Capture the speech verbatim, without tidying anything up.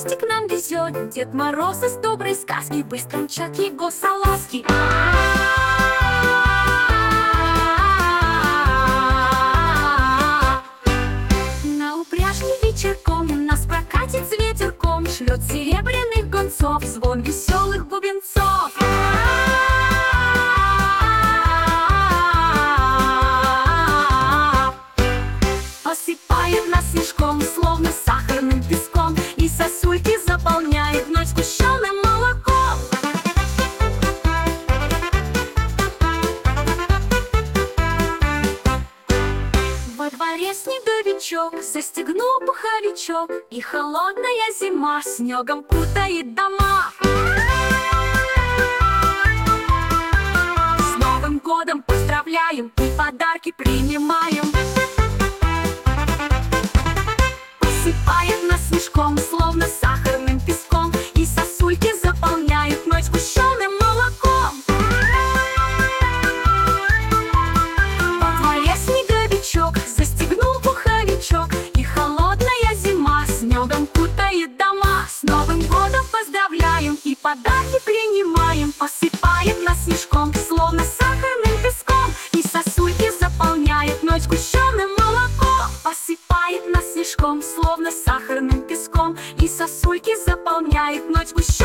гости к нам везет. Дед Мороз из доброй сказки быстро мчат его салазки. На упряжке вечерком нас прокатит с ветерком, шлет серебряных гонцов звон веселых бубенцов. Посыпает нас снежком, словно сахарным песком, и сосульки заполняет вновь сгущенным молоком. Во дворе снеговичок застегнул пуховичок, и холодная зима снегом кутает дома. С Новым годом поздравляем и подарки принимаем. Посыпает нас снежком, словно сахарным песком, и сосульки заполняет вновь сгущенным молоком. Во дворе снеговичок застегнул пуховичок, и холодная зима снегом кутает дома. С Новым годом поздравляем и подарки принимаем. Посыпает нас снежком, словно сахарным песком, и сосульки заполняет вновь сгущенным молоком. Посыпает нас снежком, словно сахарным песком, и сосульки заполняет вновь сгущенным.